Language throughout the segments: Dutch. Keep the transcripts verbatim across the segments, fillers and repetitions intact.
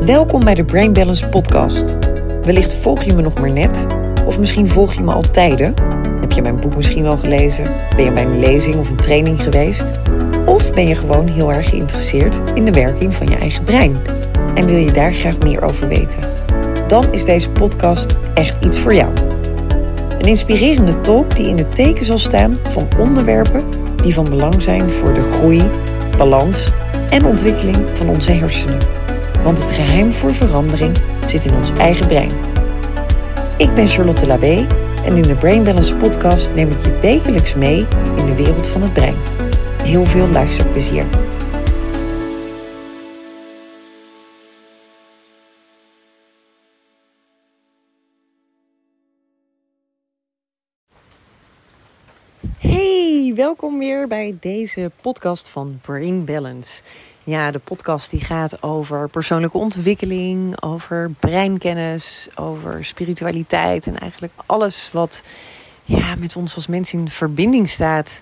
Welkom bij de Brain Balance podcast. Wellicht volg je me nog maar net, of misschien volg je me al tijden. Heb je mijn boek misschien wel gelezen? Ben je bij een lezing of een training geweest? Of ben je gewoon heel erg geïnteresseerd in de werking van je eigen brein? En wil je daar graag meer over weten? Dan is deze podcast echt iets voor jou. Een inspirerende talk die in het teken zal staan van onderwerpen die van belang zijn voor de groei, balans en ontwikkeling van onze hersenen. Want het geheim voor verandering zit in ons eigen brein. Ik ben Charlotte Labé en in de Brain Balance podcast neem ik je wekelijks mee in de wereld van het brein. Heel veel luisterplezier. Hey, welkom weer bij deze podcast van Brain Balance. Ja, de podcast die gaat over persoonlijke ontwikkeling, over breinkennis, over spiritualiteit en eigenlijk alles wat ja, met ons als mens in verbinding staat.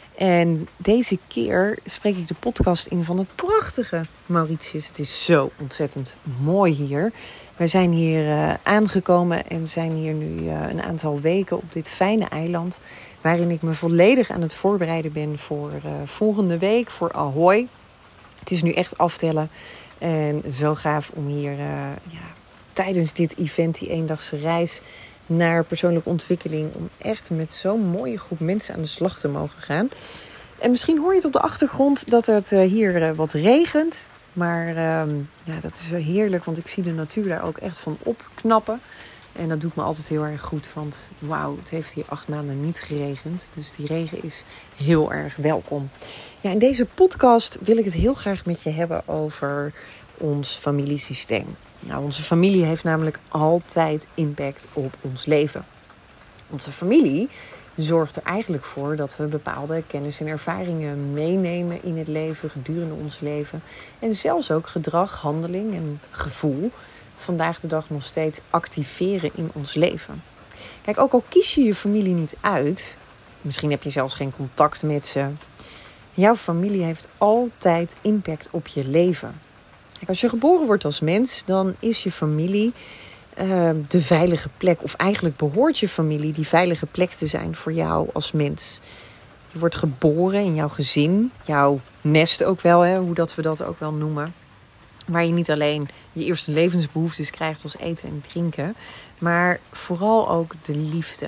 En deze keer spreek ik de podcast in van het prachtige Mauritius. Het is zo ontzettend mooi hier. Wij zijn hier uh, aangekomen en zijn hier nu uh, een aantal weken op dit fijne eiland, waarin ik me volledig aan het voorbereiden ben voor uh, volgende week, voor Ahoy. Het is nu echt aftellen en zo gaaf om hier uh, ja, tijdens dit event, die eendagse reis naar persoonlijke ontwikkeling, om echt met zo'n mooie groep mensen aan de slag te mogen gaan. En misschien hoor je het op de achtergrond dat het uh, hier uh, wat regent. Maar uh, ja, dat is wel heerlijk, want ik zie de natuur daar ook echt van opknappen. En dat doet me altijd heel erg goed, want wauw, het heeft hier acht maanden niet geregend. Dus die regen is heel erg welkom. Ja, in deze podcast wil ik het heel graag met je hebben over ons familiesysteem. Nou, onze familie heeft namelijk altijd impact op ons leven. Onze familie zorgt er eigenlijk voor dat we bepaalde kennis en ervaringen meenemen in het leven, gedurende ons leven. En zelfs ook gedrag, handeling en gevoel vandaag de dag nog steeds activeren in ons leven. Kijk, ook al kies je je familie niet uit, misschien heb je zelfs geen contact met ze, jouw familie heeft altijd impact op je leven. Kijk, als je geboren wordt als mens, dan is je familie uh, de veilige plek. Of eigenlijk behoort je familie die veilige plek te zijn voor jou als mens. Je wordt geboren in jouw gezin, jouw nest ook wel, hè, hoe dat we dat ook wel noemen. Waar je niet alleen je eerste levensbehoeftes krijgt als eten en drinken, maar vooral ook de liefde.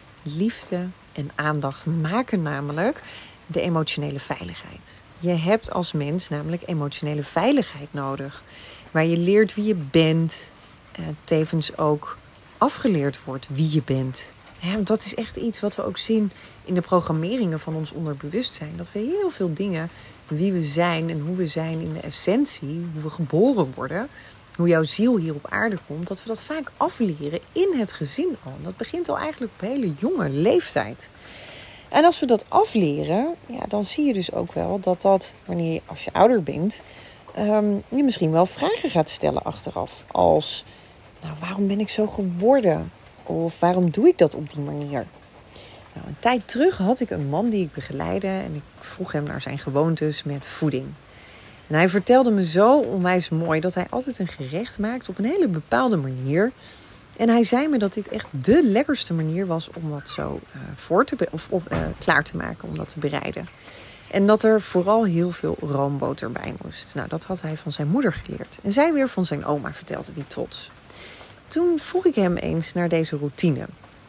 Liefde en aandacht maken namelijk de emotionele veiligheid. Je hebt als mens namelijk emotionele veiligheid nodig. Waar je leert wie je bent. Eh, tevens ook afgeleerd wordt wie je bent. Ja, dat is echt iets wat we ook zien in de programmeringen van ons onderbewustzijn. Dat we heel veel dingen, wie we zijn en hoe we zijn in de essentie, hoe we geboren worden, hoe jouw ziel hier op aarde komt, dat we dat vaak afleren in het gezin al. Dat begint al eigenlijk op hele jonge leeftijd. En als we dat afleren, ja, dan zie je dus ook wel dat dat, wanneer je, als je ouder bent, um, je misschien wel vragen gaat stellen achteraf. Als, nou, waarom ben ik zo geworden? Of waarom doe ik dat op die manier? Nou, een tijd terug had ik een man die ik begeleidde en ik vroeg hem naar zijn gewoontes met voeding. En hij vertelde me zo onwijs mooi dat hij altijd een gerecht maakt op een hele bepaalde manier. En hij zei me dat dit echt de lekkerste manier was om dat zo uh, voor te be- of op, uh, klaar te maken, om dat te bereiden. En dat er vooral heel veel roomboter bij moest. Nou, dat had hij van zijn moeder geleerd. En zij weer van zijn oma, vertelde die trots. Toen vroeg ik hem eens naar deze routine.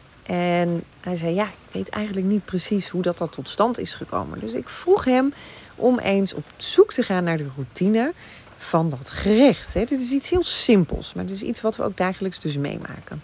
En hij zei, ja, ik weet eigenlijk niet precies hoe dat, dat tot stand is gekomen. Dus ik vroeg hem om eens op zoek te gaan naar de routine van dat gerecht. Dit is iets heel simpels, maar het is iets wat we ook dagelijks dus meemaken.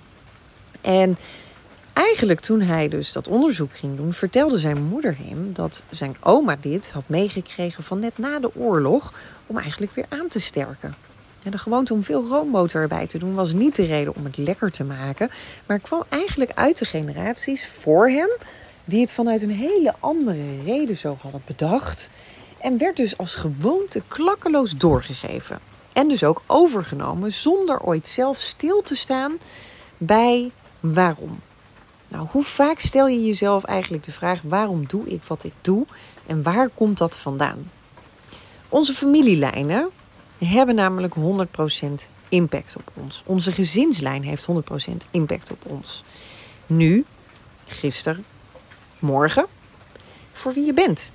En eigenlijk toen hij dus dat onderzoek ging doen, vertelde zijn moeder hem dat zijn oma dit had meegekregen van net na de oorlog, om eigenlijk weer aan te sterken. En de gewoonte om veel roomboter erbij te doen was niet de reden om het lekker te maken, maar kwam eigenlijk uit de generaties voor hem die het vanuit een hele andere reden zo hadden bedacht. En werd dus als gewoonte klakkeloos doorgegeven. En dus ook overgenomen zonder ooit zelf stil te staan bij waarom. Nou, hoe vaak stel je jezelf eigenlijk de vraag, waarom doe ik wat ik doe? En waar komt dat vandaan? Onze familielijnen, hebben namelijk honderd procent impact op ons. Onze gezinslijn heeft honderd procent impact op ons. Nu, gisteren, morgen, voor wie je bent.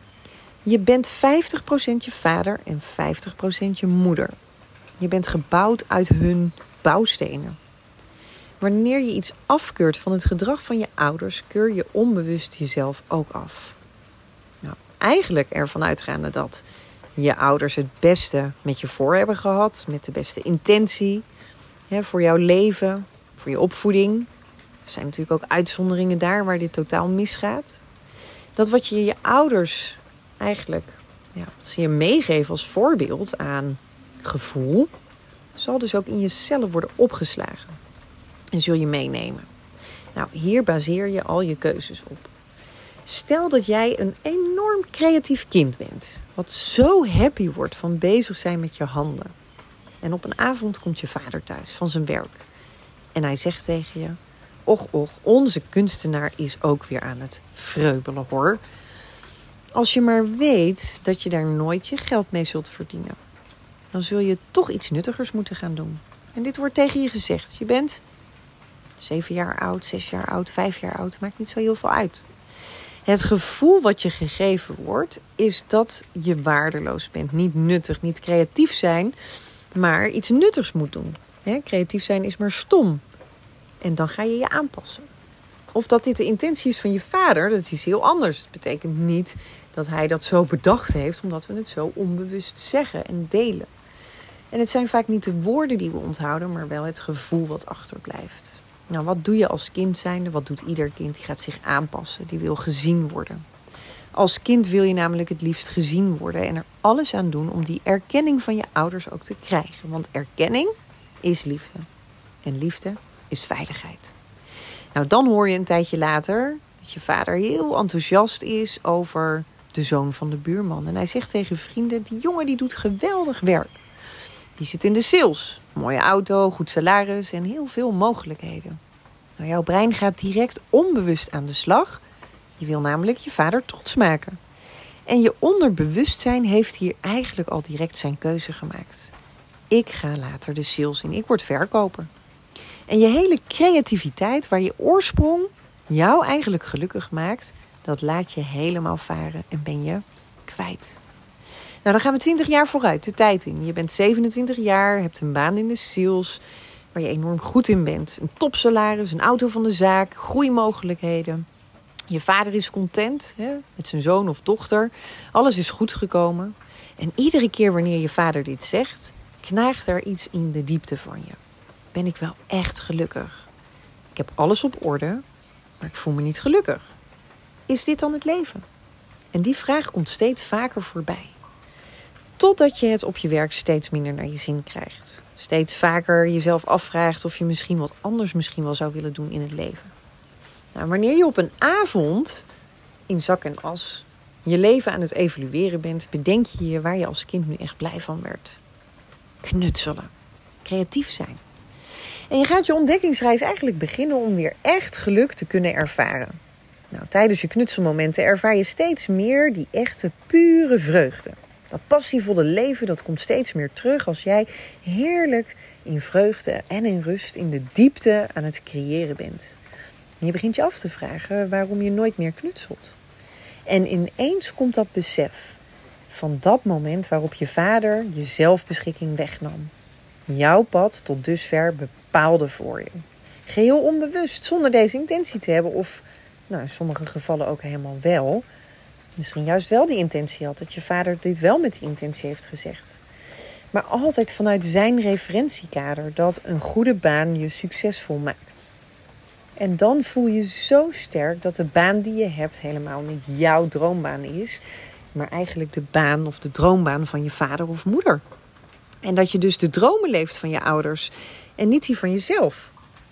Je bent vijftig procent je vader en vijftig procent je moeder. Je bent gebouwd uit hun bouwstenen. Wanneer je iets afkeurt van het gedrag van je ouders, keur je onbewust jezelf ook af. Nou, eigenlijk ervan uitgaande dat je ouders het beste met je voor hebben gehad, met de beste intentie, hè, voor jouw leven, voor je opvoeding. Er zijn natuurlijk ook uitzonderingen daar waar dit totaal misgaat. Dat wat je je ouders eigenlijk, ja, wat ze je meegeven als voorbeeld aan gevoel, zal dus ook in jezelf worden opgeslagen. En zul je meenemen. Nou, hier baseer je al je keuzes op. Stel dat jij een enorm creatief kind bent. Wat zo happy wordt van bezig zijn met je handen. En op een avond komt je vader thuis van zijn werk. En hij zegt tegen je: Och, och, onze kunstenaar is ook weer aan het vreubelen hoor. Als je maar weet dat je daar nooit je geld mee zult verdienen, dan zul je toch iets nuttigers moeten gaan doen. En dit wordt tegen je gezegd. Je bent zeven jaar oud, zes jaar oud, vijf jaar oud. Maakt niet zo heel veel uit. Het gevoel wat je gegeven wordt, is dat je waardeloos bent. Niet nuttig, niet creatief zijn, maar iets nuttigs moet doen. He, creatief zijn is maar stom. En dan ga je je aanpassen. Of dat dit de intentie is van je vader, dat is heel anders. Het betekent niet dat hij dat zo bedacht heeft, omdat we het zo onbewust zeggen en delen. En het zijn vaak niet de woorden die we onthouden, maar wel het gevoel wat achterblijft. Nou, wat doe je als kind zijnde? Wat doet ieder kind? Die gaat zich aanpassen. Die wil gezien worden. Als kind wil je namelijk het liefst gezien worden en er alles aan doen om die erkenning van je ouders ook te krijgen. Want erkenning is liefde. En liefde is veiligheid. Nou, dan hoor je een tijdje later dat je vader heel enthousiast is over de zoon van de buurman. En hij zegt tegen vrienden: die jongen die doet geweldig werk. Die zit in de sales. Mooie auto, goed salaris en heel veel mogelijkheden. Nou, jouw brein gaat direct onbewust aan de slag. Je wil namelijk je vader trots maken. En je onderbewustzijn heeft hier eigenlijk al direct zijn keuze gemaakt. Ik ga later de sales in. Ik word verkoper. En je hele creativiteit, waar je oorsprong jou eigenlijk gelukkig maakt, dat laat je helemaal varen en ben je kwijt. Nou, dan gaan we twintig jaar vooruit, de tijd in. Je bent zevenentwintig jaar, hebt een baan in de sales, waar je enorm goed in bent. Een topsalaris, een auto van de zaak, groeimogelijkheden. Je vader is content, hè, met zijn zoon of dochter. Alles is goed gekomen. En iedere keer wanneer je vader dit zegt, knaagt er iets in de diepte van je. Ben ik wel echt gelukkig? Ik heb alles op orde, maar ik voel me niet gelukkig. Is dit dan het leven? En die vraag komt steeds vaker voorbij. Totdat je het op je werk steeds minder naar je zin krijgt. Steeds vaker jezelf afvraagt of je misschien wat anders misschien wel zou willen doen in het leven. Nou, wanneer je op een avond in zak en as je leven aan het evalueren bent, bedenk je je waar je als kind nu echt blij van werd. Knutselen. Creatief zijn. En je gaat je ontdekkingsreis eigenlijk beginnen om weer echt geluk te kunnen ervaren. Nou, tijdens je knutselmomenten ervaar je steeds meer die echte pure vreugde. Dat passievolle leven, dat komt steeds meer terug als jij heerlijk in vreugde en in rust in de diepte aan het creëren bent. En je begint je af te vragen waarom je nooit meer knutselt. En ineens komt dat besef van dat moment waarop je vader je zelfbeschikking wegnam. Jouw pad tot dusver bepaalde voor je. Geheel onbewust, zonder deze intentie te hebben of nou, in sommige gevallen ook helemaal wel. Misschien juist wel die intentie had, dat je vader dit wel met die intentie heeft gezegd. Maar altijd vanuit zijn referentiekader dat een goede baan je succesvol maakt. En dan voel je zo sterk dat de baan die je hebt helemaal niet jouw droombaan is, maar eigenlijk de baan of de droombaan van je vader of moeder. En dat je dus de dromen leeft van je ouders en niet die van jezelf.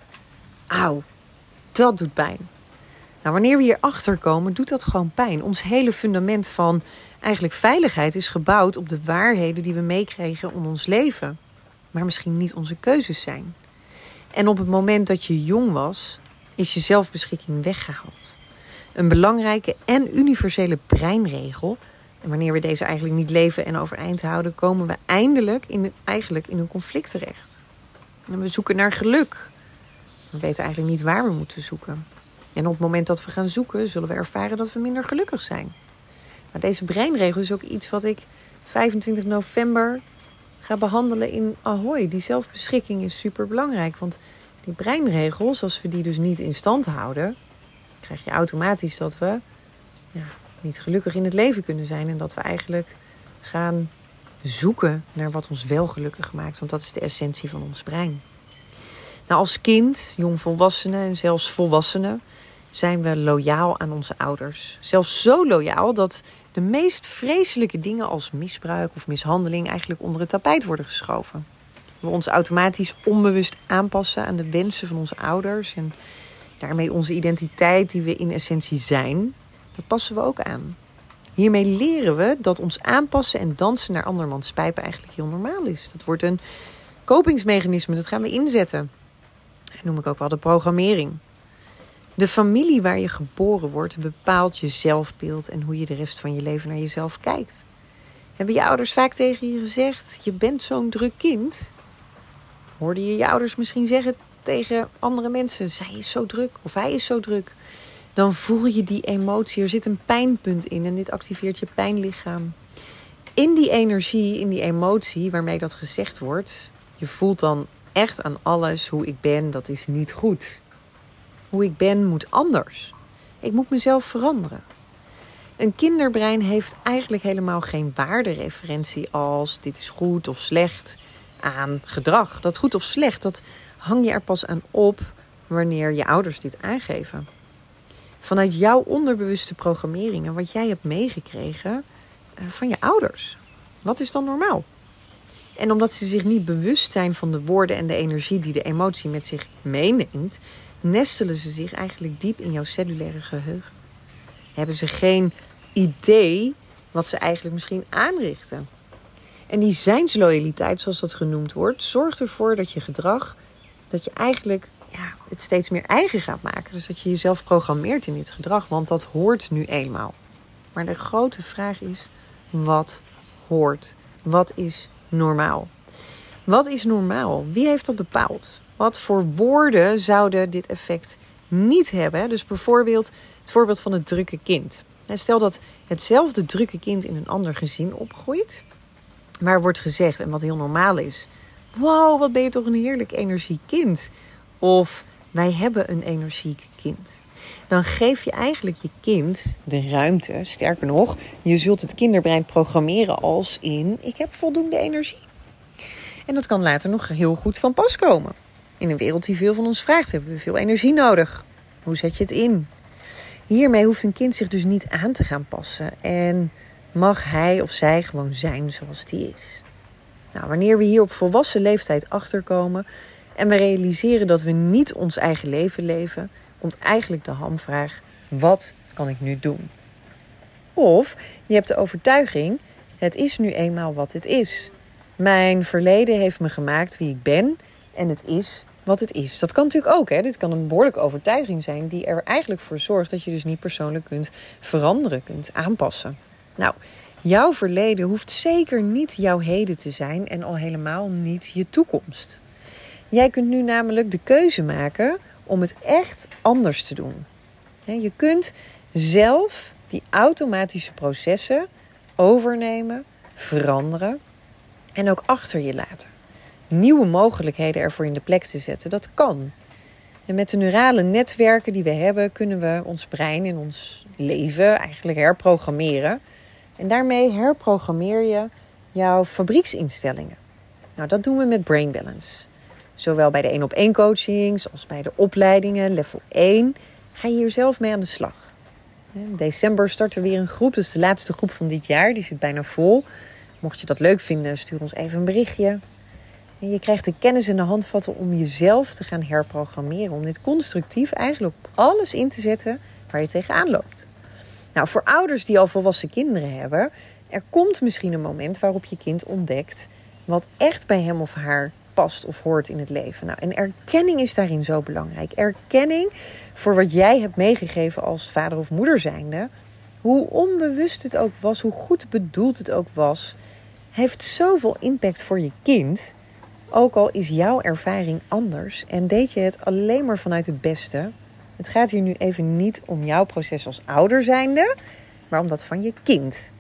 Auw, dat doet pijn. Nou, wanneer we hierachter komen, doet dat gewoon pijn. Ons hele fundament van eigenlijk veiligheid is gebouwd op de waarheden die we meekregen in ons leven. Maar misschien niet onze keuzes zijn. En op het moment dat je jong was, is je zelfbeschikking weggehaald. Een belangrijke en universele breinregel En wanneer we deze eigenlijk niet leven en overeind houden, komen we eindelijk in, eigenlijk in een conflict terecht. En we zoeken naar geluk. We weten eigenlijk niet waar we moeten zoeken. En op het moment dat we gaan zoeken, zullen we ervaren dat we minder gelukkig zijn. Maar deze breinregel is ook iets wat ik vijfentwintig november ga behandelen in Ahoy. Die zelfbeschikking is super belangrijk. Want die breinregels, als we die dus niet in stand houden, krijg je automatisch dat we ja, niet gelukkig in het leven kunnen zijn. En dat we eigenlijk gaan zoeken naar wat ons wel gelukkig maakt. Want dat is de essentie van ons brein. Nou, als kind, jongvolwassenen en zelfs volwassenen zijn we loyaal aan onze ouders. Zelfs zo loyaal dat de meest vreselijke dingen als misbruik of mishandeling eigenlijk onder het tapijt worden geschoven. We ons automatisch onbewust aanpassen aan de wensen van onze ouders en daarmee onze identiteit die we in essentie zijn, dat passen we ook aan. Hiermee leren we dat ons aanpassen en dansen naar andermans pijpen eigenlijk heel normaal is. Dat wordt een kopingsmechanisme, dat gaan we inzetten. Dat noem ik ook wel de programmering. De familie waar je geboren wordt bepaalt je zelfbeeld en hoe je de rest van je leven naar jezelf kijkt. Hebben je ouders vaak tegen je gezegd, je bent zo'n druk kind? Hoorde je je ouders misschien zeggen tegen andere mensen, zij is zo druk of hij is zo druk? Dan voel je die emotie, er zit een pijnpunt in en dit activeert je pijnlichaam. In die energie, in die emotie waarmee dat gezegd wordt, je voelt dan echt aan alles hoe ik ben, dat is niet goed. Hoe ik ben moet anders. Ik moet mezelf veranderen. Een kinderbrein heeft eigenlijk helemaal geen waardereferentie als dit is goed of slecht aan gedrag. Dat goed of slecht, dat hang je er pas aan op wanneer je ouders dit aangeven. Vanuit jouw onderbewuste programmeringen, wat jij hebt meegekregen van je ouders. Wat is dan normaal? En omdat ze zich niet bewust zijn van de woorden en de energie die de emotie met zich meeneemt, nestelen ze zich eigenlijk diep in jouw cellulaire geheugen. Hebben ze geen idee wat ze eigenlijk misschien aanrichten. En die zijnsloyaliteit, zoals dat genoemd wordt, zorgt ervoor dat je gedrag, dat je eigenlijk ja, het steeds meer eigen gaat maken. Dus dat je jezelf programmeert in dit gedrag, want dat hoort nu eenmaal. Maar de grote vraag is, wat hoort? Wat is normaal? Wat is normaal? Wie heeft dat bepaald? Wat voor woorden zouden dit effect niet hebben? Dus bijvoorbeeld het voorbeeld van het drukke kind. Stel dat hetzelfde drukke kind in een ander gezin opgroeit, maar wordt gezegd, en wat heel normaal is, wow, wat ben je toch een heerlijk energiek kind. Of wij hebben een energiek kind. Dan geef je eigenlijk je kind de ruimte. Sterker nog, je zult het kinderbrein programmeren als in, ik heb voldoende energie. En dat kan later nog heel goed van pas komen. In een wereld die veel van ons vraagt, hebben we veel energie nodig. Hoe zet je het in? Hiermee hoeft een kind zich dus niet aan te gaan passen. En mag hij of zij gewoon zijn zoals die is. Nou, wanneer we hier op volwassen leeftijd achterkomen en we realiseren dat we niet ons eigen leven leven, komt eigenlijk de hamvraag, wat kan ik nu doen? Of je hebt de overtuiging, het is nu eenmaal wat het is. Mijn verleden heeft me gemaakt wie ik ben en het is wat het is. Dat kan natuurlijk ook. Hè? Dit kan een behoorlijke overtuiging zijn die er eigenlijk voor zorgt dat je dus niet persoonlijk kunt veranderen, kunt aanpassen. Nou, jouw verleden hoeft zeker niet jouw heden te zijn en al helemaal niet je toekomst. Jij kunt nu namelijk de keuze maken om het echt anders te doen. Je kunt zelf die automatische processen overnemen, veranderen en ook achter je laten. Nieuwe mogelijkheden ervoor in de plek te zetten, dat kan. En met de neurale netwerken die we hebben, kunnen we ons brein in ons leven eigenlijk herprogrammeren. En daarmee herprogrammeer je jouw fabrieksinstellingen. Nou, dat doen we met Brain Balance. Zowel bij de één op één coachings als bij de opleidingen, level één, ga je hier zelf mee aan de slag. In december start er weer een groep, dus de laatste groep van dit jaar, die zit bijna vol. Mocht je dat leuk vinden, stuur ons even een berichtje. En je krijgt de kennis en de handvatten om jezelf te gaan herprogrammeren. Om dit constructief eigenlijk op alles in te zetten waar je tegenaan loopt. Nou, voor ouders die al volwassen kinderen hebben, er komt misschien een moment waarop je kind ontdekt wat echt bij hem of haar past of hoort in het leven. Nou, en erkenning is daarin zo belangrijk. Erkenning voor wat jij hebt meegegeven als vader of moeder zijnde, Hoe onbewust het ook was, hoe goed bedoeld het ook was, heeft zoveel impact voor je kind. Ook al is jouw ervaring anders en deed je het alleen maar vanuit het beste. Het gaat hier nu even niet om jouw proces als ouder zijnde, maar om dat van je kind.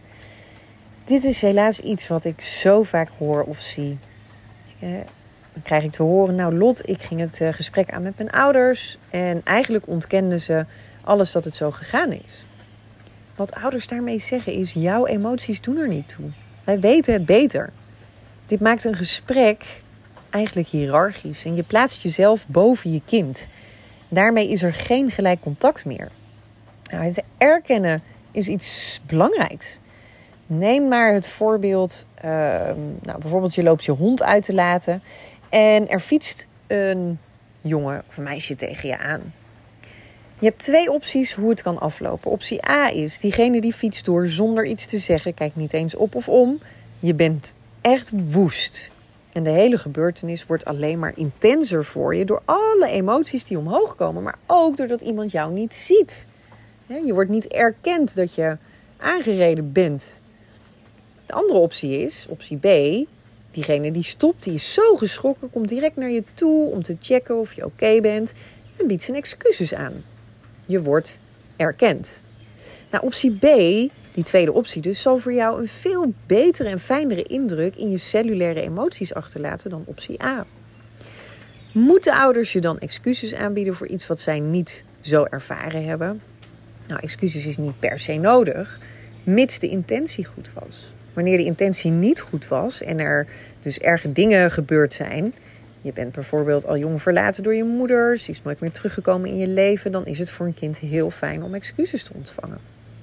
Dit is helaas iets wat ik zo vaak hoor of zie. Eh, dan krijg ik te horen, nou Lot, ik ging het uh, gesprek aan met mijn ouders. En eigenlijk ontkenden ze alles dat het zo gegaan is. Wat ouders daarmee zeggen is, jouw emoties doen er niet toe. Wij weten het beter. Dit maakt een gesprek eigenlijk hiërarchisch. En je plaatst jezelf boven je kind. Daarmee is er geen gelijk contact meer. Nou, het erkennen is iets belangrijks. Neem maar het voorbeeld, uh, nou, bijvoorbeeld je loopt je hond uit te laten en er fietst een jongen of een meisje tegen je aan. Je hebt twee opties hoe het kan aflopen. Optie A is, diegene die fietst door zonder iets te zeggen, kijkt niet eens op of om. Je bent echt woest. En de hele gebeurtenis wordt alleen maar intenser voor je door alle emoties die omhoog komen, maar ook doordat iemand jou niet ziet. Je wordt niet erkend dat je aangereden bent. De andere optie is, optie B, diegene die stopt, die is zo geschrokken, komt direct naar je toe om te checken of je oké bent en biedt zijn excuses aan. Je wordt erkend. Nou, optie B, die tweede optie dus, zal voor jou een veel betere en fijnere indruk in je cellulaire emoties achterlaten dan optie A. Moeten ouders je dan excuses aanbieden voor iets wat zij niet zo ervaren hebben? Nou, excuses is niet per se nodig, mits de intentie goed was. Wanneer de intentie niet goed was en er dus erge dingen gebeurd zijn, je bent bijvoorbeeld al jong verlaten door je moeder, ze is nooit meer teruggekomen in je leven, dan is het voor een kind heel fijn om excuses te ontvangen.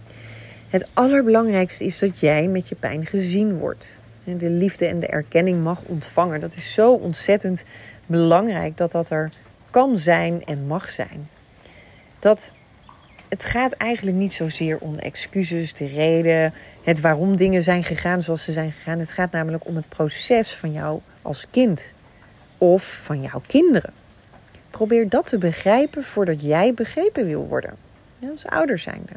Het allerbelangrijkste is dat jij met je pijn gezien wordt. De liefde en de erkenning mag ontvangen. Dat is zo ontzettend belangrijk dat dat er kan zijn en mag zijn. Dat het gaat eigenlijk niet zozeer om de excuses, de reden, het waarom dingen zijn gegaan zoals ze zijn gegaan. Het gaat namelijk om het proces van jou als kind of van jouw kinderen. Probeer dat te begrijpen voordat jij begrepen wil worden. Ja, als ouder zijnde.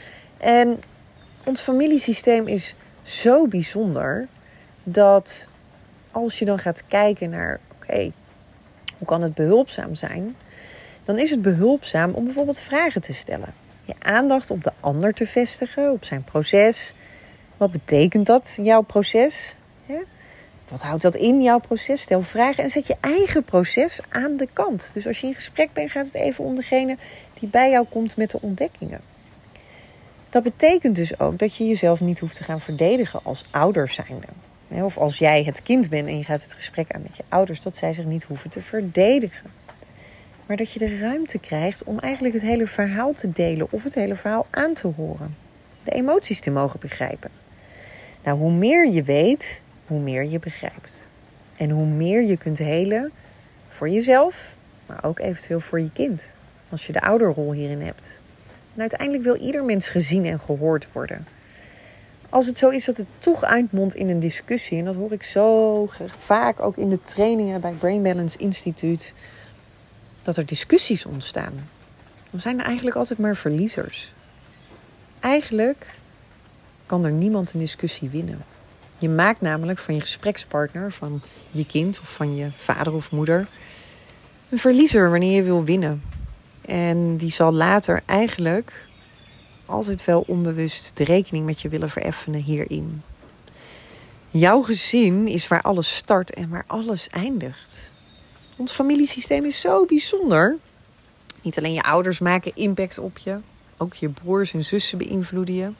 En ons familiesysteem is zo bijzonder dat als je dan gaat kijken naar, oké, okay, hoe kan het behulpzaam zijn? Dan is het behulpzaam om bijvoorbeeld vragen te stellen. Je aandacht op de ander te vestigen, op zijn proces. Wat betekent dat, jouw proces? Ja? Wat houdt dat in, jouw proces? Stel vragen en zet je eigen proces aan de kant. Dus als je in gesprek bent, gaat het even om degene die bij jou komt met de ontdekkingen. Dat betekent dus ook dat je jezelf niet hoeft te gaan verdedigen als ouder zijnde. Of als jij het kind bent en je gaat het gesprek aan met je ouders, dat zij zich niet hoeven te verdedigen. Maar dat je de ruimte krijgt om eigenlijk het hele verhaal te delen of het hele verhaal aan te horen. De emoties te mogen begrijpen. Nou, hoe meer je weet, hoe meer je begrijpt. En hoe meer je kunt helen voor jezelf, maar ook eventueel voor je kind. Als je de ouderrol hierin hebt. En uiteindelijk wil ieder mens gezien en gehoord worden. Als het zo is dat het toch uitmondt in een discussie, en dat hoor ik zo vaak ook in de trainingen bij Brain Balance Instituut, dat er discussies ontstaan. Dan zijn er eigenlijk altijd maar verliezers. Eigenlijk kan er niemand een discussie winnen. Je maakt namelijk van je gesprekspartner, van je kind of van je vader of moeder, een verliezer wanneer je wil winnen. En die zal later eigenlijk altijd wel onbewust de rekening met je willen vereffenen hierin. Jouw gezin is waar alles start en waar alles eindigt. Ons familiesysteem is zo bijzonder. Niet alleen je ouders maken impact op je. Ook je broers en zussen beïnvloeden je.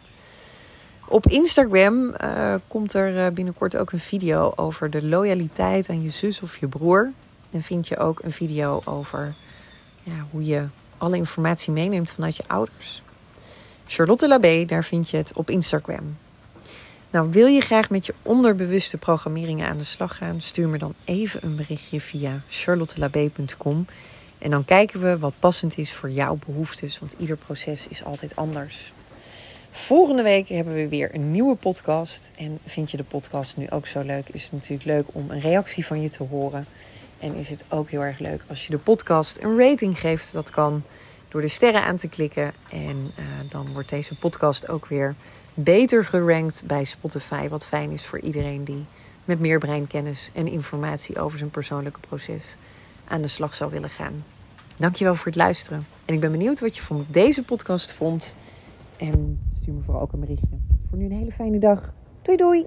Op Instagram uh, komt er binnenkort ook een video over de loyaliteit aan je zus of je broer. En vind je ook een video over ja, hoe je alle informatie meeneemt vanuit je ouders. Charlotte Labé, daar vind je het op Instagram. Nou, wil je graag met je onderbewuste programmeringen aan de slag gaan? Stuur me dan even een berichtje via charlottelabé punt com. En dan kijken we wat passend is voor jouw behoeftes. Want ieder proces is altijd anders. Volgende week hebben we weer een nieuwe podcast. En vind je de podcast nu ook zo leuk? Is het natuurlijk leuk om een reactie van je te horen. En is het ook heel erg leuk als je de podcast een rating geeft. Dat kan door de sterren aan te klikken. En uh, dan wordt deze podcast ook weer beter gerankt bij Spotify. Wat fijn is voor iedereen die met meer breinkennis en informatie over zijn persoonlijke proces aan de slag zou willen gaan. Dankjewel voor het luisteren. En ik ben benieuwd wat je van deze podcast vond. En stuur me vooral ook een berichtje. Voor nu een hele fijne dag. Doei doei!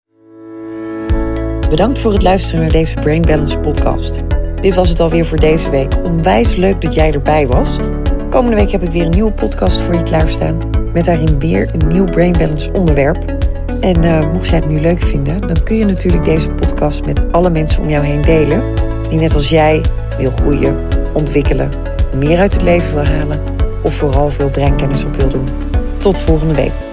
Bedankt voor het luisteren naar deze Brain Balance podcast. Dit was het alweer voor deze week. Onwijs leuk dat jij erbij was. Komende week heb ik weer een nieuwe podcast voor je klaarstaan. Met daarin weer een nieuw Brain Balance onderwerp. En uh, mocht jij het nu leuk vinden, dan kun je natuurlijk deze podcast met alle mensen om jou heen delen. Die net als jij wil groeien, ontwikkelen, meer uit het leven wil halen. Of vooral veel breinkennis op wil doen. Tot volgende week.